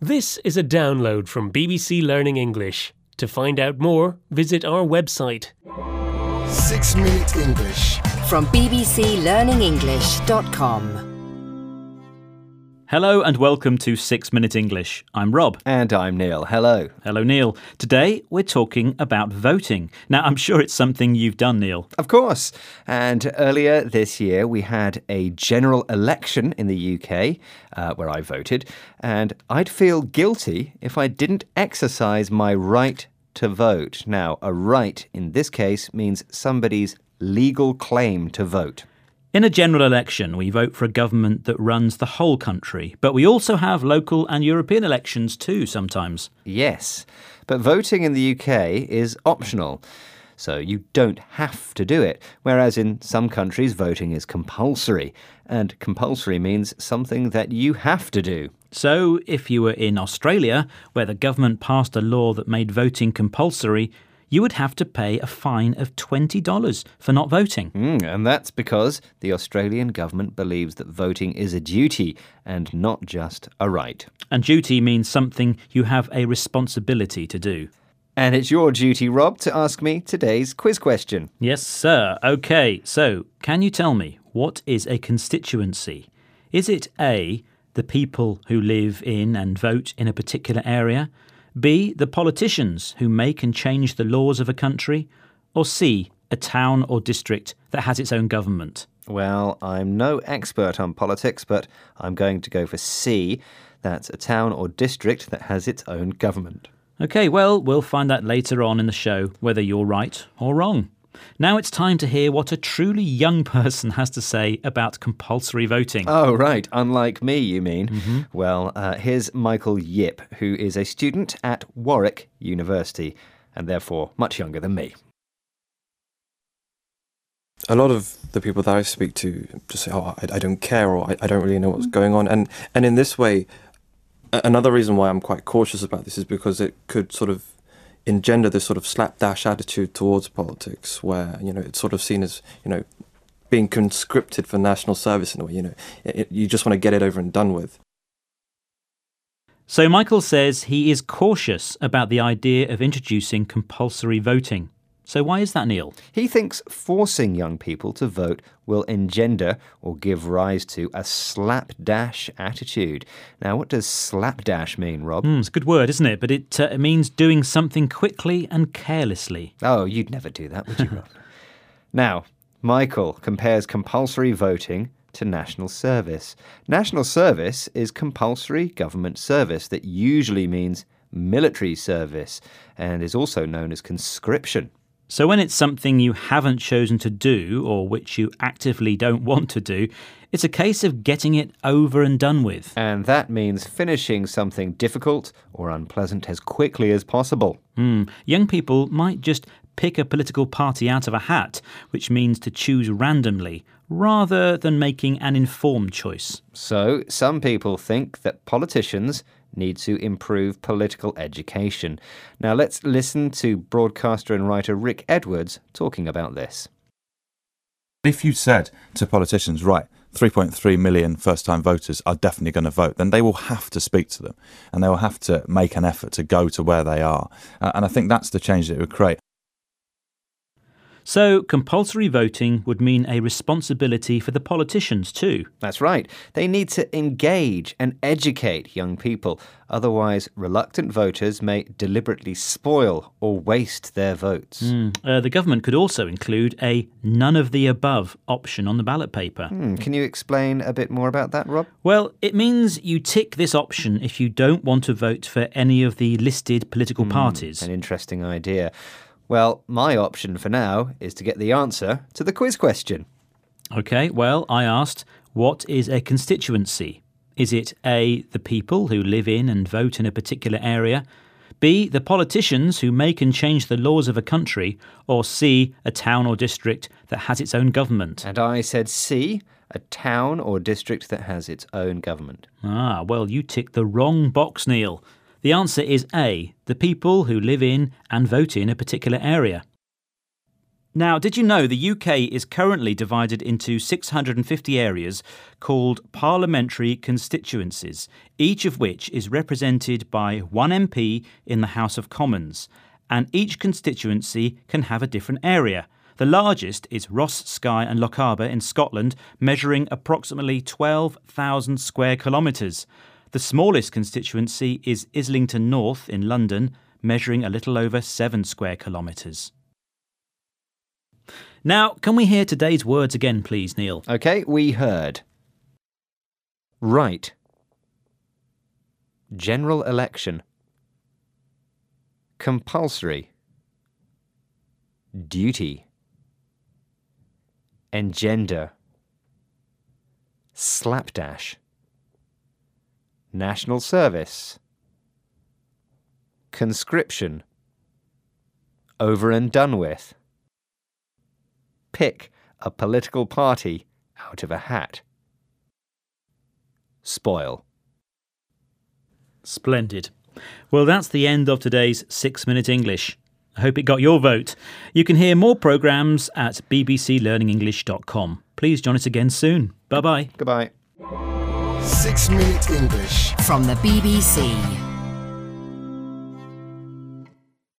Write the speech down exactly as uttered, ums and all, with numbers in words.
This is a download from B B C Learning English. To find out more, visit our website. Six Minute English. From b b c learning english dot com. Hello and welcome to Six Minute English. I'm Rob. And I'm Neil. Hello. Hello, Neil. Today we're talking about voting. Now, I'm sure it's something you've done, Neil. Of course. And earlier this year we had a general election in the U K uh, where I voted, and I'd feel guilty if I didn't exercise my right to vote. Now, a right in this case means somebody's legal claim to vote. In a general election, we vote for a government that runs the whole country, but we also have local and European elections too sometimes. Yes, but voting in the U K is optional, so you don't have to do it, whereas in some countries voting is compulsory, and compulsory means something that you have to do. So, if you were in Australia, where the government passed a law that made voting compulsory, you would have to pay a fine of twenty dollars for not voting. Mm, and that's because the Australian government believes that voting is a duty and not just a right. And duty means something you have a responsibility to do. And it's your duty, Rob, to ask me today's quiz question. Yes, sir. OK, so can you tell me, what is a constituency? Is it A, the people who live in and vote in a particular area? B, the politicians who make and change the laws of a country? Or C, a town or district that has its own government? Well, I'm no expert on politics, but I'm going to go for C. That's a town or district that has its own government. OK, well, we'll find out later on in the show whether you're right or wrong. Now it's time to hear what a truly young person has to say about compulsory voting. Oh, right. Unlike me, you mean? Mm-hmm. Well, uh, here's Michael Yip, who is a student at Warwick University, and therefore much younger than me. A lot of the people that I speak to just say, oh, I, I don't care, or I, I don't really know what's going on. And, and in this way, a- another reason why I'm quite cautious about this is because it could sort of engender this sort of slapdash attitude towards politics where, you know, it's sort of seen as, you know, being conscripted for national service in a way, you know, it, it, you just want to get it over and done with. So Michael says he is cautious about the idea of introducing compulsory voting. So why is that, Neil? He thinks forcing young people to vote will engender or give rise to a slapdash attitude. Now, what does slapdash mean, Rob? Mm, it's a good word, isn't it? But it, uh, it means doing something quickly and carelessly. Oh, you'd never do that, would you, Rob? Now, Michael compares compulsory voting to national service. National service is compulsory government service that usually means military service and is also known as conscription. So when it's something you haven't chosen to do or which you actively don't want to do, it's a case of getting it over and done with. And that means finishing something difficult or unpleasant as quickly as possible. Mm. Young people might just pick a political party out of a hat, which means to choose randomly, rather than making an informed choice. So some people think that politicians need to improve political education. Now let's listen to broadcaster and writer Rick Edwards talking about this. If you said to politicians, right, three point three million first-time voters are definitely going to vote, then they will have to speak to them and they will have to make an effort to go to where they are. Uh, and I think that's the change that it would create. So compulsory voting would mean a responsibility for the politicians too. That's right. They need to engage and educate young people. Otherwise, reluctant voters may deliberately spoil or waste their votes. Mm. Uh, the government could also include a none of the above option on the ballot paper. Hmm. Can you explain a bit more about that, Rob? Well, it means you tick this option if you don't want to vote for any of the listed political Hmm. parties. An interesting idea. Well, my option for now is to get the answer to the quiz question. OK, well, I asked, what is a constituency? Is it A, the people who live in and vote in a particular area? B, the politicians who make and change the laws of a country? Or C, a town or district that has its own government? And I said C, a town or district that has its own government. Ah, well, you ticked the wrong box, Neil. The answer is A, the people who live in and vote in a particular area. Now, did you know the U K is currently divided into six hundred fifty areas called parliamentary constituencies, each of which is represented by one M P in the House of Commons, and each constituency can have a different area. The largest is Ross, Skye and Lochaber in Scotland, measuring approximately twelve thousand square kilometres. The smallest constituency is Islington North in London, measuring a little over seven square kilometres. Now, can we hear today's words again, please, Neil? OK, we heard. Right. General election. Compulsory. Duty. Engender. Slapdash. National service. Conscription. Over and done with. Pick a political party out of a hat. Spoil. Splendid. Well, that's the end of today's Six Minute English. I hope it got your vote. You can hear more programmes at b b c learning english dot com. Please join us again soon. Bye-bye. Goodbye. Six Minute English. From the B B C.